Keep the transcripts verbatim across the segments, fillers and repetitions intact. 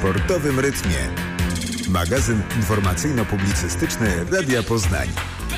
sportowym rytmie. Magazyn informacyjno-publicystyczny Radia Poznań.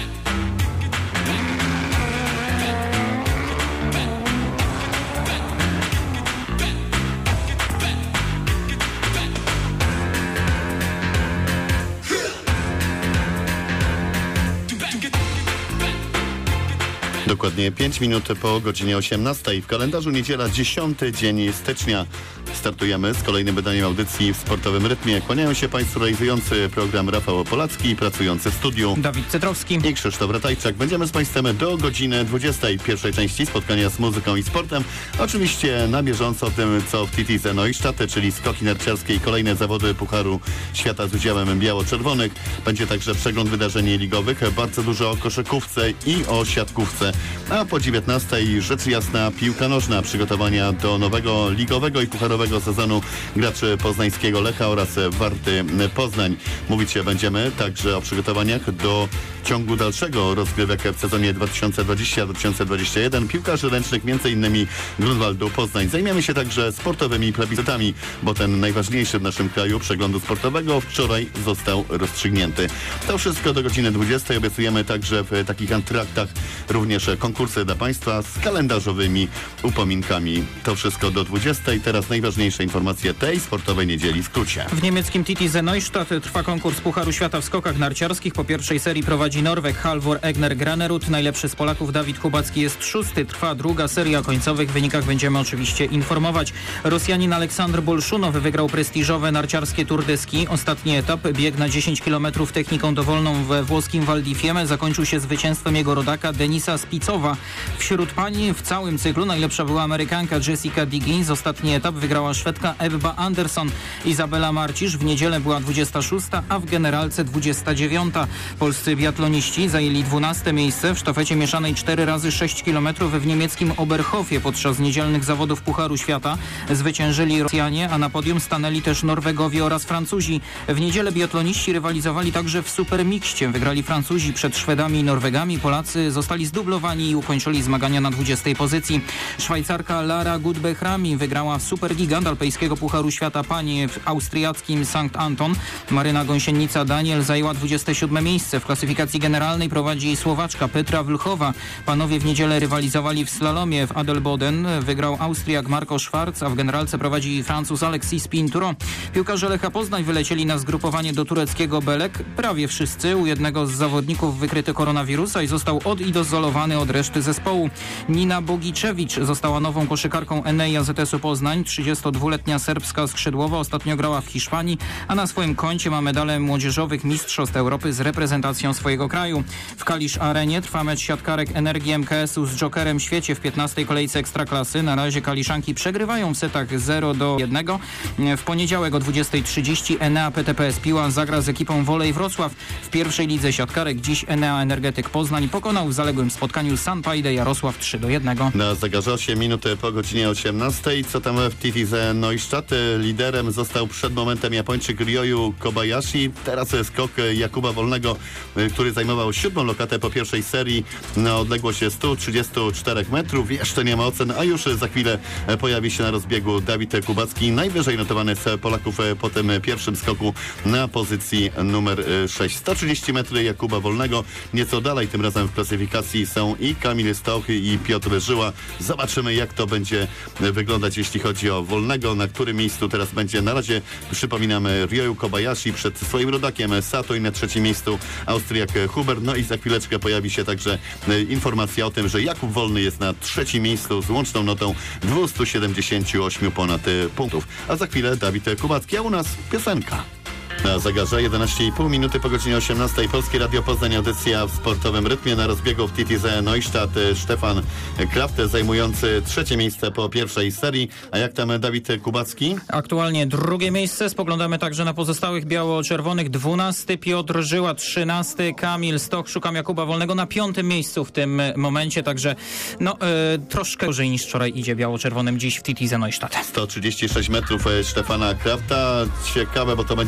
Dokładnie pięć minut po godzinie osiemnastej. W kalendarzu niedziela dziesiąty dzień stycznia. Startujemy z kolejnym wydaniem audycji w sportowym rytmie. Kłaniają się Państwu realizujący program Rafał Opolacki, pracujący w studiu Dawid Cytrowski i Krzysztof Ratajczak. Będziemy z Państwem do godziny dwudziestej. Pierwszej części spotkania z muzyką i sportem. Oczywiście na bieżąco o tym, co w T T Z Neustadt, czyli skoki narciarskie i kolejne zawody Pucharu Świata z udziałem biało-czerwonych. Będzie także przegląd wydarzeń ligowych. Bardzo dużo o koszykówce i o siatkówce. A po dziewiętnastej rzecz jasna piłka nożna. Przygotowania do nowego ligowego i pucharowego sezonu graczy poznańskiego Lecha oraz Warty Poznań. Mówić będziemy także o przygotowaniach do ciągu dalszego rozgrywek w sezonie dwa tysiące dwudziestym dwa tysiące dwudziestym pierwszym. Piłkarzy ręcznych m.in. Grunwaldu Poznań. Zajmiemy się także sportowymi plebiscytami, bo ten najważniejszy w naszym kraju przeglądu sportowego wczoraj został rozstrzygnięty. To wszystko do godziny dwudziestej. Obiecujemy także w takich antraktach również konkursy dla Państwa z kalendarzowymi upominkami. To wszystko do dwudziestej. Teraz najważniejsze informacje tej sportowej niedzieli w skrócie. W niemieckim T T Z Neustadt trwa konkurs Pucharu Świata w skokach narciarskich. Po pierwszej serii prowadzi Norweg Halvor Egner Granerud. Najlepszy z Polaków Dawid Kubacki jest szósty. Trwa druga seria. O końcowych wynikach będziemy oczywiście informować. Rosjanin Aleksandr Bolszunow wygrał prestiżowe narciarskie Tour de Ski. Ostatni etap, bieg na dziesięć kilometrów techniką dowolną we włoskim Val di Fiemme, zakończył się zwycięstwem jego rodaka Denisa Spicowa. Wśród pań w całym cyklu najlepsza była Amerykanka Jessica Diggins. Ostatni etap wygrała Szwedka Ebba Andersson. Izabela Marcisz w niedzielę była dwudziesta szósta, a w generalce dwudziesta dziewiąta. Polscy biatloniści zajęli dwunaste miejsce w sztafecie mieszanej cztery razy sześć kilometrów w niemieckim Oberhofie podczas niedzielnych zawodów Pucharu Świata. Zwyciężyli Rosjanie, a na podium stanęli też Norwegowie oraz Francuzi. W niedzielę biatloniści rywalizowali także w supermikście. Wygrali Francuzi przed Szwedami i Norwegami. Polacy zostali zdublowani i ukończyli zmagania na dwudziestej pozycji. Szwajcarka Lara Gutbechrami wygrała supergigant alpejskiego Pucharu Świata pań w austriackim Sankt Anton. Maryna Gąsienica-Daniel zajęła dwudzieste siódme miejsce. W klasyfikacji generalnej prowadzi Słowaczka Petra Wlchowa. Panowie w niedzielę rywalizowali w slalomie w Adelboden. Wygrał Austriak Marco Schwarz, a w generalce prowadzi Francuz Alexis Pinturo. Piłkarze Lecha Poznań wylecieli na zgrupowanie do tureckiego Belek. Prawie wszyscy. U jednego z zawodników wykryto koronawirusa i został odizolowany od reszty zespołu. Nina Bogiczewicz została nową koszykarką Enei A Z S-u Poznań. trzydziestodwuletnia serbska skrzydłowa ostatnio grała w Hiszpanii, a na swoim koncie ma medale młodzieżowych Mistrzostw Europy z reprezentacją swojego kraju. W Kalisz Arenie trwa mecz siatkarek Energii M K S-u z Jokerem Świecie w piętnastej kolejce Ekstraklasy. Na razie Kaliszanki przegrywają w setach zero do jednego. W poniedziałek o dwudziestej trzydzieści Enea P T P S Piła zagra z ekipą Wolej Wrocław. W pierwszej lidze siatkarek dziś Enea Energetyk Poznań pokonał w zaległym spotkaniu Sanpajdę Jarosław trzy do jednego. Na zegarze osiem minut po godzinie osiemnastej. Co tam w T T Z Neustadt? Liderem został przed momentem Japończyk Ryoyu Kobayashi. Teraz skok Jakuba Wolnego, który zajmował siódmą lokatę po pierwszej serii na odległość sto trzydzieści cztery metrów. Jeszcze nie ma ocen, a już za chwilę pojawi się na rozbiegu Dawid Kubacki, najwyżej notowany z Polaków po tym pierwszym skoku na pozycji numer sześć. sto trzydzieści metrów Jakuba Wolnego. Nieco dalej tym razem w klasyfikacji są i Kamil Stoch i Piotr Żyła. Zobaczymy, jak to będzie wyglądać, jeśli chodzi o Wolnego, na którym miejscu teraz będzie. Na razie przypominamy Ryoyu Kobayashi przed swoim rodakiem Sato i na trzecim miejscu Austriak Huber. No i za chwileczkę pojawi się także informacja o tym, że Jakub Wolny jest na trzecim miejscu z łączną notą dwieście siedemdziesiąt osiem ponad punktów. A za chwilę Dawid Kubacki, a u nas piosenka. Na zegarze jedenaście i pół minuty po godzinie osiemnastej. Polskie Radio Poznań, audycja w sportowym rytmie. Na rozbiegu w T T Z Neustadt Stefan Kraft, zajmujący trzecie miejsce po pierwszej serii. A jak tam Dawid Kubacki? Aktualnie drugie miejsce. Spoglądamy także na pozostałych biało-czerwonych. dwunasty Piotr Żyła, trzynasty Kamil Stoch. Szukam Jakuba Wolnego na piątym miejscu w tym momencie. Także no e, troszkę gorzej niż wczoraj idzie biało-czerwonym dziś w T T Z Neustadt. sto trzydzieści sześć metrów Stefana Krafta. Ciekawe, bo to będzie zależeć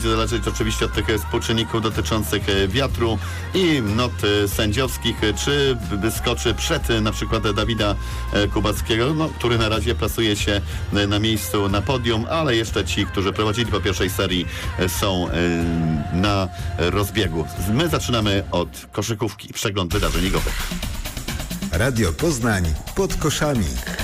oczywiście od tych współczynników dotyczących wiatru i not sędziowskich, czy wyskoczy przed na przykład Dawida Kubackiego, no, który na razie plasuje się na miejscu na podium, ale jeszcze ci, którzy prowadzili po pierwszej serii, są na rozbiegu. My zaczynamy od koszykówki. Przegląd wydarzeń ligowych. Radio Poznań pod koszami.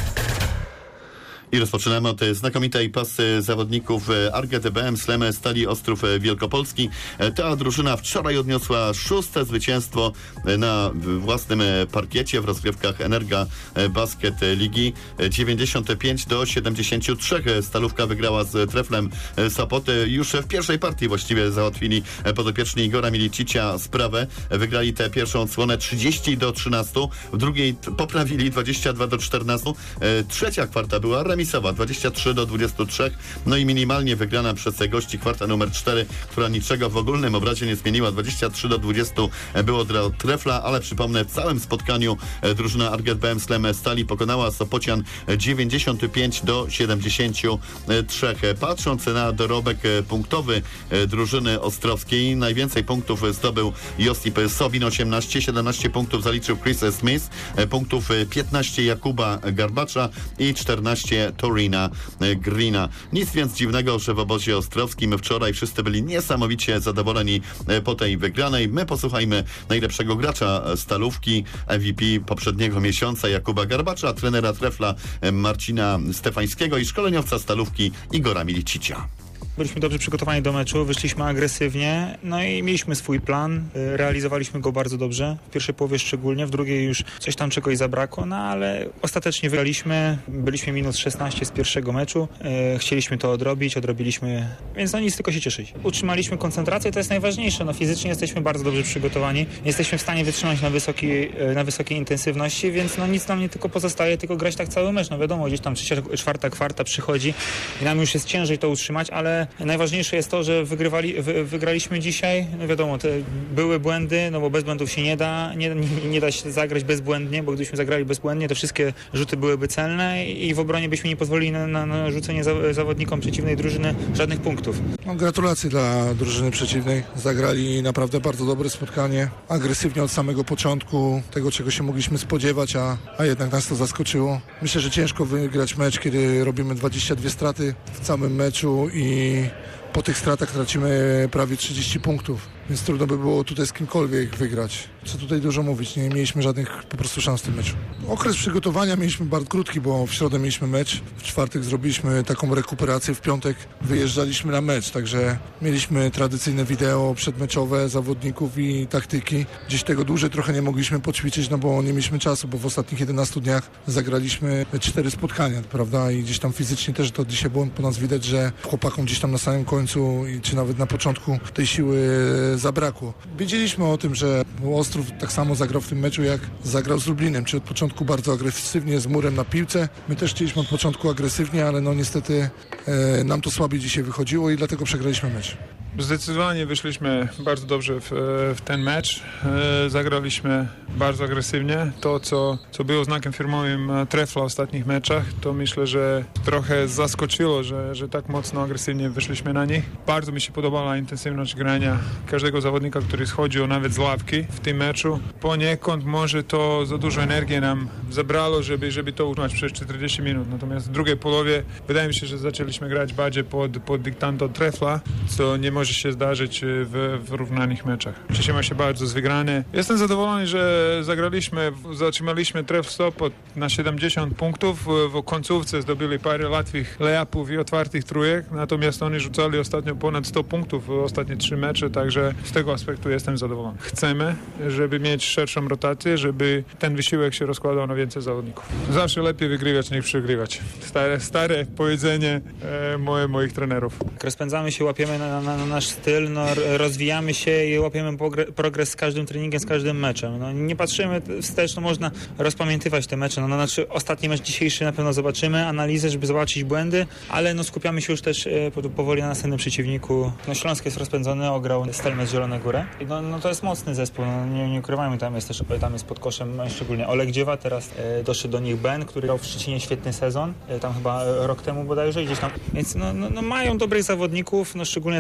I rozpoczynamy od znakomitej pasy zawodników Arget B M Slam Stali Ostrów Wielkopolski. Ta drużyna wczoraj odniosła szóste zwycięstwo na własnym parkiecie w rozgrywkach Energa Basket Ligi. dziewięćdziesiąt pięć do siedemdziesięciu trzech. Stalówka wygrała z Treflem Sopoty. Już w pierwszej partii właściwie załatwili podopieczni Igora Milicicia sprawę. Wygrali tę pierwszą odsłonę trzydzieści do trzynastu. W drugiej poprawili dwadzieścia dwa do czternastu. Trzecia kwarta była remisowa dwadzieścia trzy do dwudziestu trzech, no i minimalnie wygrana przez gości kwarta numer cztery, która niczego w ogólnym obrazie nie zmieniła. dwadzieścia trzy do dwudziestu było dla Trefla, ale przypomnę, w całym spotkaniu drużyna Arget B M Slam Stali pokonała Sopocian dziewięćdziesiąt pięć do siedemdziesięciu trzech. Patrząc na dorobek punktowy drużyny ostrowskiej, najwięcej punktów zdobył Josip Sobin, osiemnaście, siedemnaście punktów zaliczył Chris Smith, punktów piętnaście Jakuba Garbacza i czternaście Torina Greena. Nic więc dziwnego, że w obozie ostrowskim wczoraj wszyscy byli niesamowicie zadowoleni po tej wygranej. My posłuchajmy najlepszego gracza Stalówki, M V P poprzedniego miesiąca Jakuba Garbacza, trenera Trefla Marcina Stefańskiego i szkoleniowca Stalówki Igora Milicicia. Byliśmy dobrze przygotowani do meczu, wyszliśmy agresywnie, no i mieliśmy swój plan, realizowaliśmy go bardzo dobrze, w pierwszej połowie szczególnie, w drugiej już coś tam czegoś zabrakło, no ale ostatecznie wygraliśmy, byliśmy minus szesnaście z pierwszego meczu, e, chcieliśmy to odrobić, odrobiliśmy, więc no nic, tylko się cieszyć. Utrzymaliśmy koncentrację, to jest najważniejsze, no fizycznie jesteśmy bardzo dobrze przygotowani, jesteśmy w stanie wytrzymać na wysokiej, na wysokiej intensywności, więc no nic nam nie tylko pozostaje, tylko grać tak cały mecz, no wiadomo, gdzieś tam trzecia, czwarta kwarta przychodzi i nam już jest ciężej to utrzymać, ale najważniejsze jest to, że wygrywali, wy, wygraliśmy dzisiaj. No wiadomo, te były błędy, no bo bez błędów się nie da, nie, nie, nie da się zagrać bezbłędnie, bo gdybyśmy zagrali bezbłędnie, to wszystkie rzuty byłyby celne i w obronie byśmy nie pozwolili na, na, na rzucenie za, zawodnikom przeciwnej drużyny żadnych punktów. No, gratulacje dla drużyny przeciwnej. Zagrali naprawdę bardzo dobre spotkanie. Agresywnie od samego początku, tego czego się mogliśmy spodziewać, a, a jednak nas to zaskoczyło. Myślę, że ciężko wygrać mecz, kiedy robimy dwadzieścia dwie straty w całym meczu i po tych stratach tracimy prawie trzydzieści punktów, więc trudno by było tutaj z kimkolwiek wygrać. Co tutaj dużo mówić, nie mieliśmy żadnych po prostu szans w tym meczu. Okres przygotowania mieliśmy bardzo krótki, bo w środę mieliśmy mecz, w czwartek zrobiliśmy taką rekuperację, w piątek wyjeżdżaliśmy na mecz, także mieliśmy tradycyjne wideo przedmeczowe zawodników i taktyki. Gdzieś tego dłużej trochę nie mogliśmy poćwiczyć, no bo nie mieliśmy czasu, bo w ostatnich jedenastu dniach zagraliśmy cztery spotkania, prawda, i gdzieś tam fizycznie też to dzisiaj było po nas widać, że chłopakom gdzieś tam na samym końcu i czy nawet na początku tej siły zabrakło. Wiedzieliśmy o tym, że Ostrów tak samo zagrał w tym meczu, jak zagrał z Lublinem, czy od początku bardzo agresywnie z murem na piłce. My też chcieliśmy od początku agresywnie, ale no niestety e, nam to słabiej dzisiaj wychodziło i dlatego przegraliśmy mecz. Zdecydowanie wyszliśmy bardzo dobrze w, w ten mecz. E, zagraliśmy bardzo agresywnie. To, co, co było znakiem firmowym Trefla w ostatnich meczach, to myślę, że trochę zaskoczyło, że, że tak mocno agresywnie wyszliśmy na nich. Bardzo mi się podobała intensywność grania każdego zawodnika, który schodził nawet z ławki w tym meczu. Poniekąd może to za dużo energii nam zabrało, żeby, żeby to utrzymać przez czterdzieści minut. Natomiast w drugiej połowie wydaje mi się, że zaczęliśmy grać bardziej pod, pod dyktando Trefla, co nie może się zdarzyć w, w równanych meczach. Cieszymy się bardzo z wygrany. Jestem zadowolony, że zagraliśmy, zatrzymaliśmy Tref Sopot na siedemdziesiąt punktów. W końcówce zdobyli parę łatwych layupów i otwartych trójek, natomiast oni rzucali ostatnio ponad sto punktów w ostatnie trzy mecze, także z tego aspektu jestem zadowolony. Chcemy, żeby mieć szerszą rotację, żeby ten wysiłek się rozkładał na więcej zawodników. Zawsze lepiej wygrywać niż przegrywać. Stare, stare powiedzenie e, moje, moich trenerów. Rozpędzamy się, łapiemy na, na, na nasz styl, no, rozwijamy się i łapiemy progres z każdym treningiem, z każdym meczem. No, nie patrzymy wstecz, no, można rozpamiętywać te mecze. No, no, znaczy ostatni mecz dzisiejszy na pewno zobaczymy, analizę, żeby zobaczyć błędy, ale no, skupiamy się już też e, powoli na następnym przeciwniku. No, Śląsk jest rozpędzony, ograł Stelmet Zielone Górę. I no, no to jest mocny zespół, no, nie, nie ukrywajmy, tam jest też tam jest pod koszem szczególnie Oleg Dziewa, teraz e, doszedł do nich Ben, który grał w Szczecinie świetny sezon, e, tam chyba rok temu bodajże, gdzieś tam. Więc no, no, no mają dobrych zawodników, no szczególnie ta strefa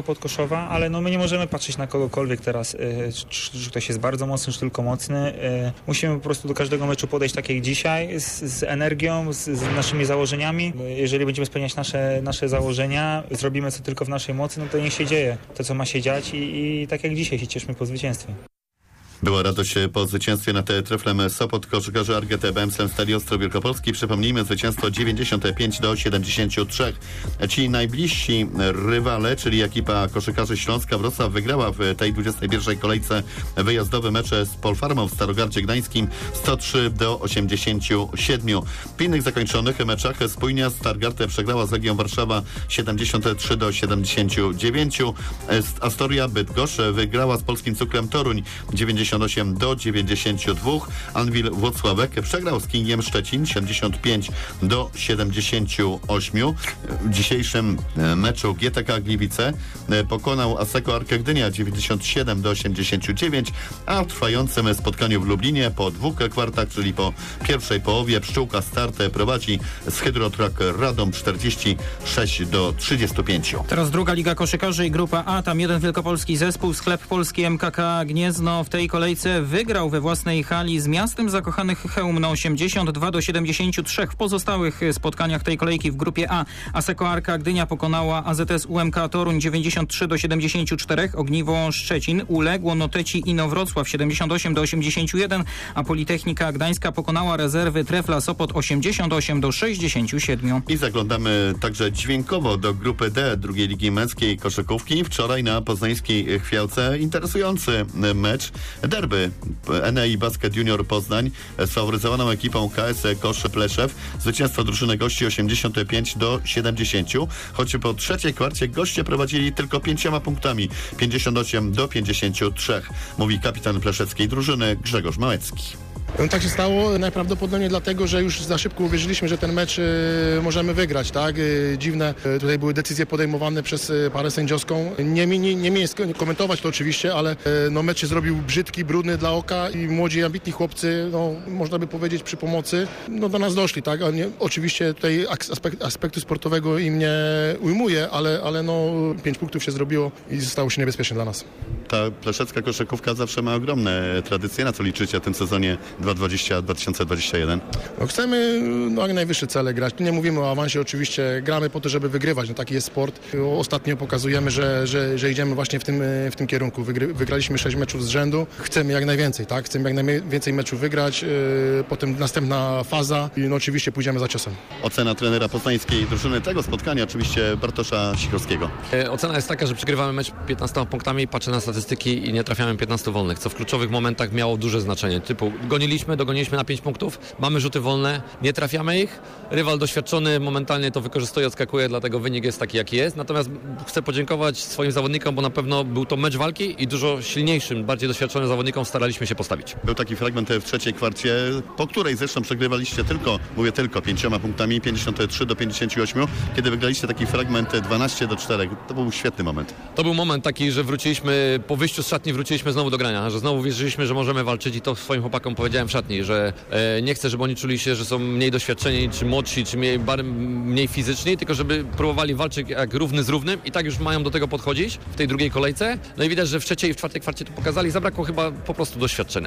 Podkoszowa, ale no my nie możemy patrzeć na kogokolwiek teraz, czy, czy ktoś jest bardzo mocny, czy tylko mocny. Musimy po prostu do każdego meczu podejść tak jak dzisiaj, z, z energią, z, z naszymi założeniami. Jeżeli będziemy spełniać nasze, nasze założenia, zrobimy co tylko w naszej mocy, no to niech się dzieje to, co ma się dziać i, i tak jak dzisiaj się cieszmy po zwycięstwie. Była radość po zwycięstwie nad Treflem Sopot. Koszykarze Argetę B M S Stali Ostrów Wielkopolski. Przypomnijmy, zwycięstwo dziewięćdziesiąt pięć do siedemdziesięciu trzech. Ci najbliżsi rywale, czyli ekipa koszykarzy Śląska Wrocław, wygrała w tej dwudziestej pierwszej kolejce wyjazdowy mecz z Polfarmą w Starogardzie Gdańskim sto trzy do osiemdziesięciu siedmiu. W innych zakończonych meczach Spójnia Stargard przegrała z Legią Warszawa siedemdziesiąt trzy do siedemdziesięciu dziewięciu. Astoria Bydgoszcz wygrała z Polskim Cukrem Toruń dziewięćdziesiąt osiem do dziewięćdziesięciu dwóch. Anwil Włocławek przegrał z Kingiem Szczecin siedemdziesiąt pięć do siedemdziesięciu ośmiu. W dzisiejszym meczu G T K Gliwice pokonał Asseco Arkę Gdynia dziewięćdziesiąt siedem do osiemdziesięciu dziewięciu, a w trwającym spotkaniu w Lublinie po dwóch kwartach, czyli po pierwszej połowie, Pszczółka Start prowadzi z Hydrotrak Radom czterdzieści sześć do trzydziestu pięciu. Teraz druga Liga Koszykarzy i Grupa A. Tam jeden wielkopolski zespół, Sklep Polski M K K Gniezno w tej kolejce wygrał we własnej hali z Miastem Zakochanych Chełmno osiemdziesiąt dwa do siedemdziesięciu trzech. W pozostałych spotkaniach tej kolejki w Grupie A Asseco Arka Gdynia pokonała A Z S U M K Toruń dziewięćdziesiąt trzy do siedemdziesięciu czterech. Ogniwo Szczecin uległo Noteci Inowrocław siedemdziesiąt osiem do osiemdziesięciu jeden, a Politechnika Gdańska pokonała rezerwy Trefla Sopot osiemdziesiąt osiem do sześćdziesięciu siedmiu. I zaglądamy także dźwiękowo do Grupy D drugiej Ligi Męskiej Koszykówki. Wczoraj na poznańskiej Chwiałce interesujący mecz. Derby N E I Basket Junior Poznań z faworyzowaną ekipą K S Kosz Pleszew. Zwycięstwo drużyny gości osiemdziesiąt pięć do siedemdziesięciu. Choć po trzeciej kwarcie goście prowadzili tylko pięcioma punktami. pięćdziesiąt osiem do pięćdziesięciu trzech. Mówi kapitan pleszewskiej drużyny Grzegorz Małecki. No, tak się stało najprawdopodobniej dlatego, że już za szybko uwierzyliśmy, że ten mecz y, możemy wygrać, tak? Y, dziwne y, tutaj były decyzje podejmowane przez y, parę sędziowską. Nie mi nie, nie mi jest komentować to oczywiście, ale y, no, mecz się zrobił brzydki, brudny dla oka i młodzi, ambitni chłopcy, no, można by powiedzieć przy pomocy, no, do nas doszli, tak? A nie, oczywiście tutaj aspekt, aspektu sportowego im nie ujmuje, ale, ale no, pięć punktów się zrobiło i zostało się niebezpieczne dla nas. Ta pleszecka koszykówka zawsze ma ogromne tradycje. Na co liczycie w tym sezonie dwa tysiące dwudziestym do dwa tysiące dwudziestego pierwszego? No, chcemy no, jak najwyższe cele grać. Tu nie mówimy o awansie, oczywiście gramy po to, żeby wygrywać. No, taki jest sport. Ostatnio pokazujemy, że, że, że idziemy właśnie w tym, w tym kierunku. Wygry, wygraliśmy sześć meczów z rzędu. Chcemy jak najwięcej, tak? Chcemy jak najwięcej meczów wygrać. Yy, potem następna faza i no, oczywiście pójdziemy za ciosem. Ocena trenera poznańskiej drużyny tego spotkania, oczywiście Bartosza Sikorskiego. E, ocena jest taka, że przegrywamy mecz piętnastoma punktami, patrzę na statystyki i nie trafiamy piętnastu wolnych, co w kluczowych momentach miało duże znaczenie. Typu goniliśmy, dogoniliśmy na pięć punktów, mamy rzuty wolne, nie trafiamy ich. Rywal doświadczony momentalnie to wykorzystuje, odskakuje, dlatego wynik jest taki, jaki jest. Natomiast chcę podziękować swoim zawodnikom, bo na pewno był to mecz walki i dużo silniejszym, bardziej doświadczonym zawodnikom staraliśmy się postawić. Był taki fragment w trzeciej kwarcie, po której zresztą przegrywaliście tylko, mówię tylko, pięcioma punktami, pięćdziesiąt trzy do pięćdziesięciu ośmiu, kiedy wygraliście taki fragment dwanaście do czterech. To był świetny moment. To był moment taki, że wróciliśmy, po wyjściu z szatni wróciliśmy znowu do grania, że znowu wierzyliśmy, że możemy walczyć i to swoim chłopakom powiedziałem w szatni, że e, nie chcę, żeby oni czuli się, że są mniej doświadczeni, czy młodsi, czy mniej, bar, mniej fizyczni, tylko żeby próbowali walczyć jak równy z równym i tak już mają do tego podchodzić w tej drugiej kolejce. No i widać, że w trzeciej i w czwartej kwarcie to pokazali, zabrakło chyba po prostu doświadczenia.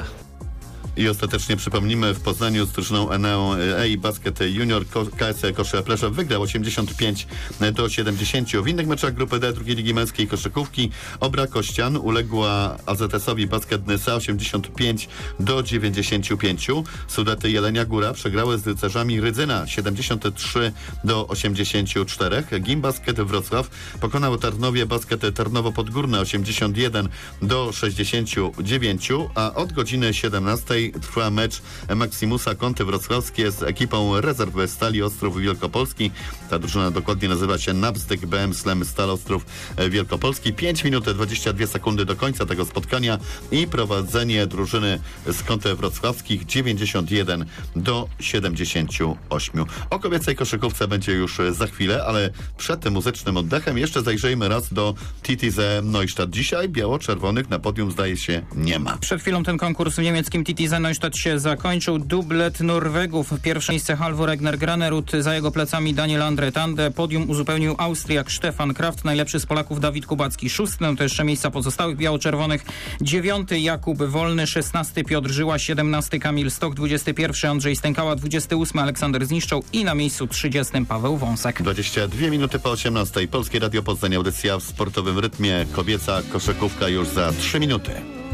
I ostatecznie przypomnimy, w Poznaniu z drużyną N E I Basket Junior K S Kosz Pleszew wygrał osiemdziesiąt pięć do siedemdziesięciu. W innych meczach Grupy D drugiej Ligi Męskiej Koszykówki Obra Kościan uległa A Z S-owi Basket Nysa osiemdziesiąt pięć do dziewięćdziesięciu pięciu. Sudety Jelenia Góra przegrały z Rycerzami Rydzyna siedemdziesiąt trzy do osiemdziesięciu czterech. Gim Basket Wrocław pokonał Tarnowie Basket Tarnowo Podgórne osiemdziesiąt jeden do sześćdziesięciu dziewięciu, a od godziny siedemnastej trwa mecz Maximusa Kąty Wrocławskie z ekipą rezerw Stali Ostrów Wielkopolski. Ta drużyna dokładnie nazywa się Nabzdyk B M Slam Stal Ostrów Wielkopolski. pięć minut dwadzieścia dwie sekundy do końca tego spotkania i prowadzenie drużyny z Kąty Wrocławskich dziewięćdziesiąt jeden do siedemdziesięciu ośmiu. O kobiecej koszykówce będzie już za chwilę, ale przed tym muzycznym oddechem jeszcze zajrzyjmy raz do T T Z Neustadt. Dzisiaj biało-czerwonych na podium zdaje się nie ma. Przed chwilą ten konkurs w niemieckim T T Z ze Neustadt się zakończył. Dublet Norwegów. Pierwsze miejsce Halvor Egner Granerud, za jego plecami Daniel Andre Tande. Podium uzupełnił Austriak Stefan Kraft, najlepszy z Polaków Dawid Kubacki szósty. No to jeszcze miejsca pozostałych biało-czerwonych. Dziewiąty Jakub Wolny, szesnasty Piotr Żyła, siedemnasty Kamil Stok, dwudziesty pierwszy Andrzej Stękała, dwudziesty ósmy Aleksander Zniszczał i na miejscu trzydziestym Paweł Wąsek. dwadzieścia dwie minuty po osiemnastej. Polskie Radio Poznań, audycja w sportowym rytmie. Kobieca koszykówka już za trzy minuty.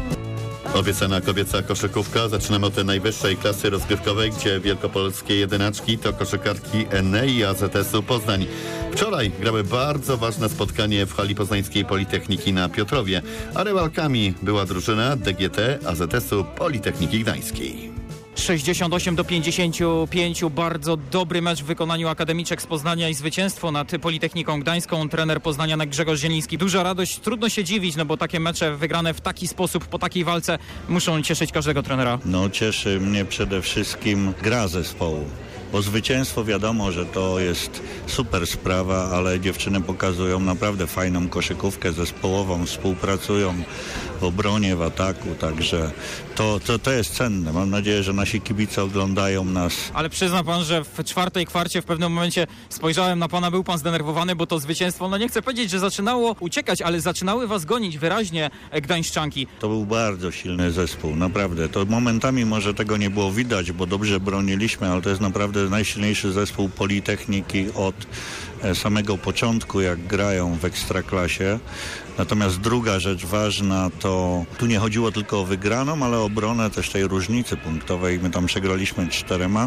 Obiecana kobieca koszykówka. Zaczynamy od tej najwyższej klasy rozgrywkowej, gdzie wielkopolskie jedynaczki to koszykarki Enei i A Z S-u Poznań. Wczoraj grały bardzo ważne spotkanie w hali poznańskiej Politechniki na Piotrowie, a rywalkami była drużyna D G T A Z S-u Politechniki Gdańskiej. sześćdziesiąt osiem do pięćdziesięciu pięciu. Bardzo dobry mecz w wykonaniu akademiczek z Poznania i zwycięstwo nad Politechniką Gdańską. Trener poznanianek Grzegorz Zieliński. Duża radość, trudno się dziwić, no bo takie mecze wygrane w taki sposób, po takiej walce muszą cieszyć każdego trenera. No cieszy mnie przede wszystkim gra zespołu. Bo zwycięstwo wiadomo, że to jest super sprawa, ale dziewczyny pokazują naprawdę fajną koszykówkę zespołową, współpracują w obronie, w ataku, także to, to, to jest cenne. Mam nadzieję, że nasi kibice oglądają nas. Ale przyzna pan, że w czwartej kwarcie w pewnym momencie spojrzałem na pana, był pan zdenerwowany, bo to zwycięstwo, no nie chcę powiedzieć, że zaczynało uciekać, ale zaczynały was gonić wyraźnie gdańszczanki. To był bardzo silny zespół, naprawdę. To momentami może tego nie było widać, bo dobrze broniliśmy, ale to jest naprawdę najsilniejszy zespół Politechniki od samego początku, jak grają w Ekstraklasie. Natomiast druga rzecz ważna, to tu nie chodziło tylko o wygraną, ale o obronę też tej różnicy punktowej. My tam przegraliśmy czterema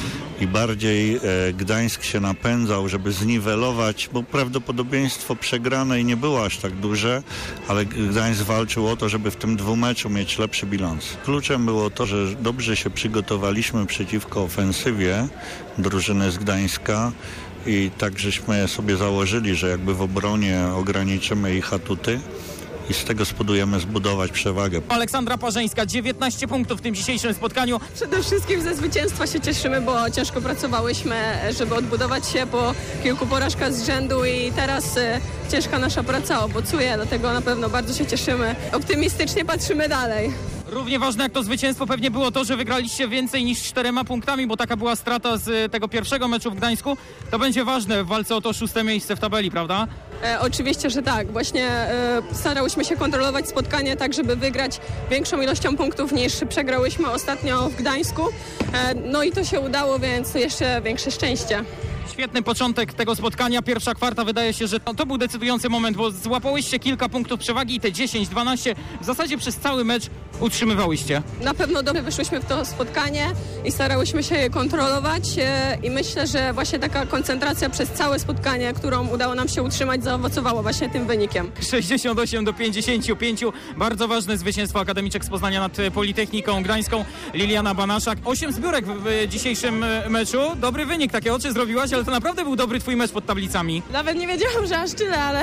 i bardziej e, Gdańsk się napędzał, żeby zniwelować, bo prawdopodobieństwo przegranej nie było aż tak duże, ale Gdańsk walczył o to, żeby w tym dwumeczu mieć lepszy bilans. Kluczem było to, że dobrze się przygotowaliśmy przeciwko ofensywie drużyny z Gdańska. I tak żeśmy sobie założyli, że jakby w obronie ograniczymy ich atuty i z tego spróbujemy zbudować przewagę. Aleksandra Parzeńska, dziewiętnaście punktów w tym dzisiejszym spotkaniu. Przede wszystkim ze zwycięstwa się cieszymy, bo ciężko pracowałyśmy, żeby odbudować się po kilku porażkach z rzędu i teraz e, ciężka nasza praca owocuje, dlatego na pewno bardzo się cieszymy. Optymistycznie patrzymy dalej. Równie ważne jak to zwycięstwo pewnie było to, że wygraliście więcej niż czterema punktami, bo taka była strata z tego pierwszego meczu w Gdańsku. To będzie ważne w walce o to szóste miejsce w tabeli, prawda? E, oczywiście, że tak. Właśnie e, starałyśmy się kontrolować spotkanie tak, żeby wygrać większą ilością punktów niż przegrałyśmy ostatnio w Gdańsku. E, no i to się udało, więc jeszcze większe szczęście. Świetny początek tego spotkania. Pierwsza kwarta wydaje się, że to, to był decydujący moment, bo złapałyście kilka punktów przewagi i te dziesięć dwanaście w zasadzie przez cały mecz utrzymywałyście. Na pewno dobrze wyszłyśmy w to spotkanie i starałyśmy się je kontrolować e, i myślę, że właśnie taka koncentracja przez całe spotkanie, którą udało nam się utrzymać, zaowocowała właśnie tym wynikiem. sześćdziesiąt osiem do pięćdziesięciu pięciu. Bardzo ważne zwycięstwo akademiczek z Poznania nad Politechniką Gdańską. Liliana Banaszak. Osiem zbiórek w, w dzisiejszym meczu. Dobry wynik, takie oczy zrobiłaś, ale to naprawdę był dobry twój mecz pod tablicami. Nawet nie wiedziałam, że aż tyle, ale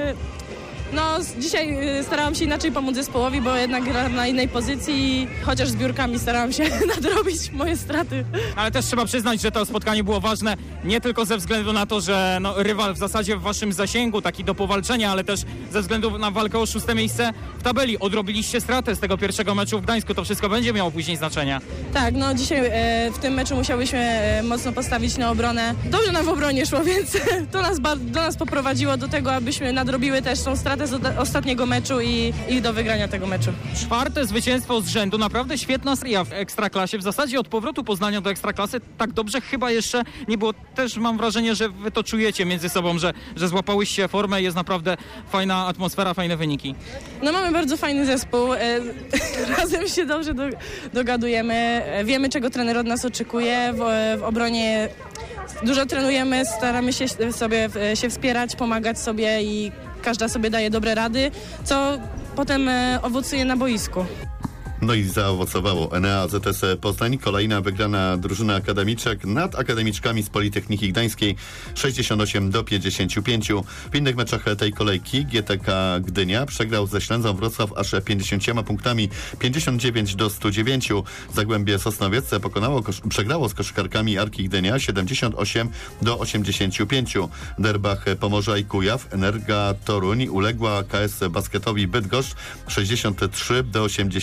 no dzisiaj starałam się inaczej pomóc zespołowi, bo jednak grałam na innej pozycji, chociaż zbiórkami starałam się nadrobić moje straty. Ale też trzeba przyznać, że to spotkanie było ważne nie tylko ze względu na to, że no, rywal w zasadzie w waszym zasięgu, taki do powalczenia, ale też ze względu na walkę o szóste miejsce w tabeli. Odrobiliście stratę z tego pierwszego meczu w Gdańsku, to wszystko będzie miało później znaczenie. Tak, no dzisiaj e, w tym meczu musiałyśmy e, mocno postawić na obronę. Dobrze nam w obronie szło, więc to nas, do nas poprowadziło do tego, abyśmy nadrobiły też tą stratę z ostatniego meczu i, i do wygrania tego meczu. Czwarte zwycięstwo z rzędu, naprawdę świetna seria w Ekstraklasie. W zasadzie od powrotu Poznania do Ekstraklasy tak dobrze chyba jeszcze nie było. Też mam wrażenie, że wy to czujecie między sobą, że, że złapałyście formę, jest naprawdę fajna atmosfera, fajne wyniki. No mamy bardzo fajny zespół, e, razem się dobrze do, dogadujemy, e, wiemy czego trener od nas oczekuje, w, w obronie dużo trenujemy, staramy się sobie się wspierać, pomagać sobie i każda sobie daje dobre rady, co potem owocuje na boisku. No i zaowocowało. Enea Z S Poznań, kolejna wygrana drużyna akademiczek nad akademiczkami z Politechniki Gdańskiej sześćdziesiąt osiem do pięćdziesięciu pięciu. W innych meczach tej kolejki G T K Gdynia przegrał ze Ślęzą Wrocław aż pięćdziesięcioma punktami, pięćdziesiąt dziewięć do stu dziewięciu. Zagłębie Sosnowiec pokonało, przegrało z koszykarkami Arki Gdynia siedemdziesiąt osiem do osiemdziesięciu pięciu. W derbach Pomorza i Kujaw Energa Toruń uległa K S Basketowi Bydgoszcz sześćdziesiąt trzy do osiemdziesięciu pięciu.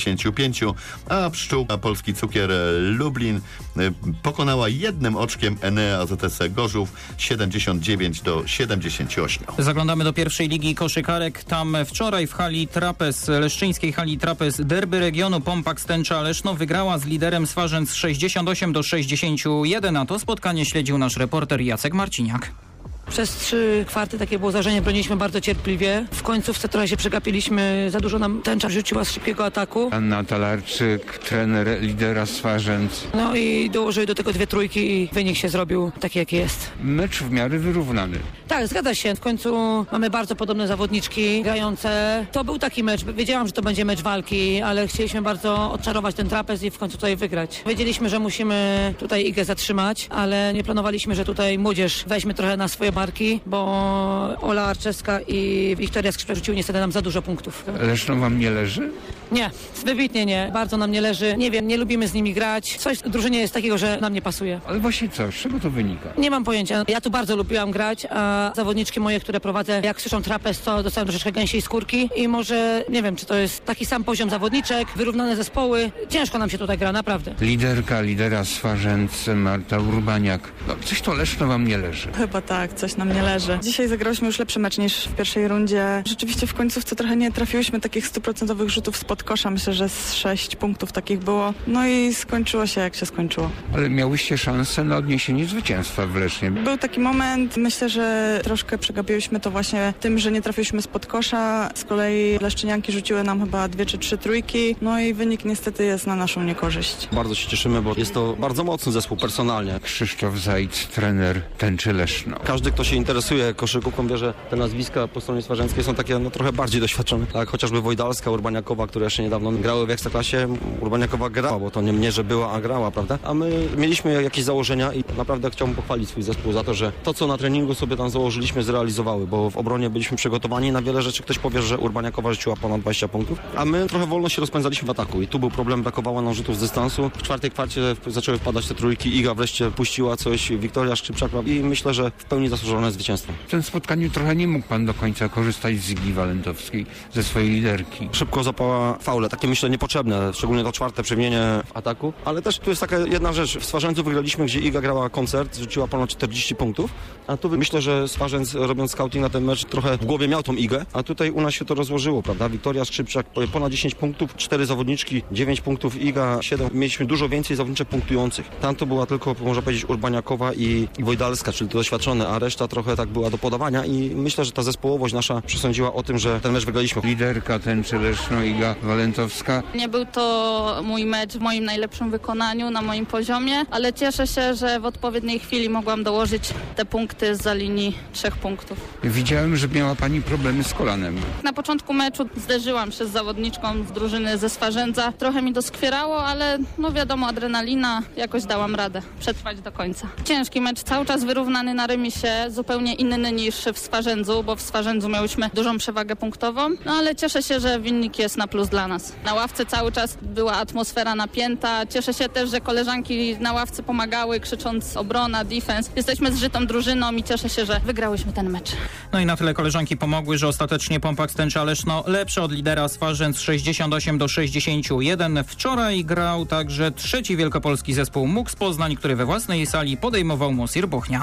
dziewięćdziesięciu, a Pszczółka Polski Cukier Lublin pokonała jednym oczkiem Enea Z S Gorzów siedemdziesiąt dziewięć do siedemdziesięciu ośmiu. Zaglądamy do pierwszej ligi koszykarek. Tam wczoraj w hali Trapez, leszczyńskiej hali Trapez, derby regionu Pompak Stęcza Leszno wygrała z liderem Swarzędz sześćdziesiąt osiem do sześćdziesięciu jeden, a to spotkanie śledził nasz reporter Jacek Marciniak. Przez trzy kwarty takie było zdarzenie, broniliśmy bardzo cierpliwie. W końcówce trochę się przegapiliśmy, za dużo nam tęcza rzuciła z szybkiego ataku. Anna Talarczyk, trener lidera Swarzędz. No i dołożyli do tego dwie trójki i wynik się zrobił taki, jaki jest. Mecz w miarę wyrównany. Tak, zgadza się. W końcu mamy bardzo podobne zawodniczki grające. To był taki mecz. Wiedziałam, że to będzie mecz walki, ale chcieliśmy bardzo odczarować ten trapez i w końcu tutaj wygrać. Wiedzieliśmy, że musimy tutaj Igę zatrzymać, ale nie planowaliśmy, że tutaj młodzież weźmie trochę na swoje marki, bo Ola Arczewska i Wiktoria Skrzypek rzuciły niestety nam za dużo punktów. Leszno wam nie leży? Nie, wybitnie nie. Bardzo nam nie leży. Nie wiem, nie lubimy z nimi grać. Coś w drużynie jest takiego, że nam nie pasuje. Ale właśnie co? Z czego to wynika? Nie mam pojęcia. Ja tu bardzo lubiłam grać, a zawodniczki moje, które prowadzę, jak słyszą trapez, to dostają troszeczkę gęsiej skórki i może, nie wiem, czy to jest taki sam poziom zawodniczek, wyrównane zespoły. Ciężko nam się tutaj gra, naprawdę. Liderka, lidera Swarzędz, Marta Urbaniak. No, coś to Leszno wam nie leży. Chyba tak, coś nam nie leży. Dzisiaj zagrałyśmy już lepszy mecz niż w pierwszej rundzie. Rzeczywiście w końcówce trochę nie trafiłyśmy takich stuprocentowych rzutów spod kosza. Myślę, że z sześć punktów takich było. No i skończyło się jak się skończyło. Ale miałyście szansę na odniesienie zwycięstwa w Lesznie. Był taki moment, myślę, że troszkę przegapiłyśmy to właśnie tym, że nie trafiliśmy spod kosza. Z kolei leszczynianki rzuciły nam chyba dwie czy trzy trójki. No i wynik niestety jest na naszą niekorzyść. Bardzo się cieszymy, bo jest to bardzo mocny zespół personalnie. Krzysztof Zajc, trener Tęczy Leszno. Każdy, kto się interesuje koszykówką, wie, że te nazwiska po stronie swarzędzkiej są takie no, trochę bardziej doświadczone. Tak, chociażby Wojdalska, Urbaniakowa, które jeszcze niedawno grały w Ekstraklasie. Urbaniakowa grała, bo to nie mnie, że była, a grała, prawda? A my mieliśmy jakieś założenia i naprawdę chciałbym pochwalić swój zespół za to, że to, co na treningu sobie tam założyliśmy, zrealizowały, bo w obronie byliśmy przygotowani na wiele rzeczy. Ktoś powie, że Urbaniakowa rzuciła ponad dwadzieścia punktów, a my trochę wolno się rozpędzaliśmy w ataku i tu był problem, brakowało nam rzutów z dystansu. W czwartej kwarcie zaczęły wpadać te trójki, Iga wreszcie puściła coś, Wiktoria Skrzypczak i myślę, że w pełni zasłużone zwycięstwo. W tym spotkaniu trochę nie mógł pan do końca korzystać z Igi Walentowskiej, ze swojej liderki. Szybko zapała faule, takie myślę niepotrzebne, szczególnie to czwarte przewinienie w ataku, ale też tu jest taka jedna rzecz. W Swarzędzu wygraliśmy, gdzie Iga grała koncert, rzuciła ponad czterdzieści punktów, a tu myślę, że Swarzędz, robiąc scouting na ten mecz, trochę w głowie miał tą Igę, a tutaj u nas się to rozłożyło, prawda? Wiktoria Skrzypczak ponad dziesięć punktów, cztery zawodniczki, dziewięć punktów, Iga siedem. Mieliśmy dużo więcej zawodniczek punktujących. Tam to była tylko, można powiedzieć, Urbaniakowa i Wojdalska, czyli to doświadczone, a reszta trochę tak była do podawania i myślę, że ta zespołowość nasza przesądziła o tym, że ten mecz wygraliśmy. Liderka Tęczy Leszno, Iga Walentowska. Nie był to mój mecz w moim najlepszym wykonaniu, na moim poziomie, ale cieszę się, że w odpowiedniej chwili mogłam dołożyć te punkty zza linii trzech punktów. Widziałem, że miała pani problemy z kolanem. Na początku meczu zderzyłam się z zawodniczką z drużyny ze Swarzędza. Trochę mi doskwierało, ale no wiadomo, adrenalina, jakoś dałam radę przetrwać do końca. Ciężki mecz, cały czas wyrównany na remisie, zupełnie inny niż w Swarzędzu, bo w Swarzędzu miałyśmy dużą przewagę punktową, no ale cieszę się, że wynik jest na plus dla nas. Na ławce cały czas była atmosfera napięta. Cieszę się też, że koleżanki na ławce pomagały, krzycząc obrona, defense. Jesteśmy zżytą drużyną i cieszę się, że wygrałyśmy ten mecz. No i na tyle koleżanki pomogły, że ostatecznie Pompak Stęcza Leszno lepszy od lidera Swarzędz sześćdziesiąt osiem do sześćdziesięciu jeden. Wczoraj grał także trzeci wielkopolski zespół Muks Poznań, który we własnej sali podejmował Mosir Bochnia.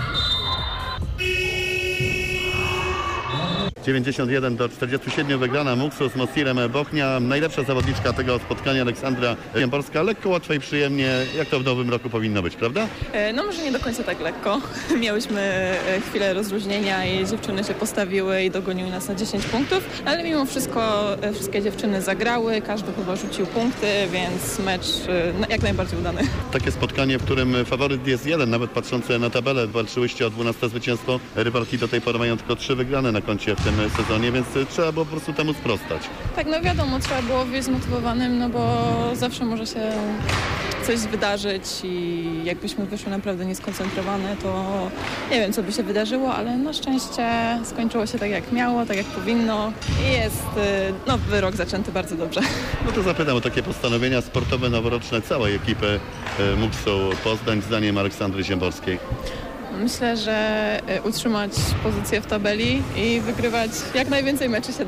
dziewięćdziesiąt jeden do czterdziestu siedmiu wygrana Muksu z Mosirem Bochnia. Najlepsza zawodniczka tego spotkania Aleksandra Ziemborska. Lekko, łatwo i przyjemnie, jak to w nowym roku powinno być, prawda? No może nie do końca tak lekko. Miałyśmy chwilę rozluźnienia i dziewczyny się postawiły i dogoniły nas na dziesięć punktów, ale mimo wszystko wszystkie dziewczyny zagrały, każdy chyba rzucił punkty, więc mecz jak najbardziej udany. Takie spotkanie, w którym faworyt jest jeden, nawet patrząc na tabelę, walczyłyście o dwunaste zwycięstwo. Rywalki do tej pory mają tylko trzy wygrane na koncie w tym sezonie, więc trzeba było po prostu temu sprostać. Tak, no wiadomo, trzeba było wyjść zmotywowanym, no bo zawsze może się coś wydarzyć i jakbyśmy wyszły naprawdę nieskoncentrowane, to nie wiem, co by się wydarzyło, ale na szczęście skończyło się tak, jak miało, tak jak powinno i jest nowy rok zaczęty bardzo dobrze. No to zapytam o takie postanowienia sportowe noworoczne całej ekipy Muksu Poznań, zdaniem Aleksandry Ziemborskiej. Myślę, że utrzymać pozycję w tabeli i wygrywać jak najwięcej meczy się da.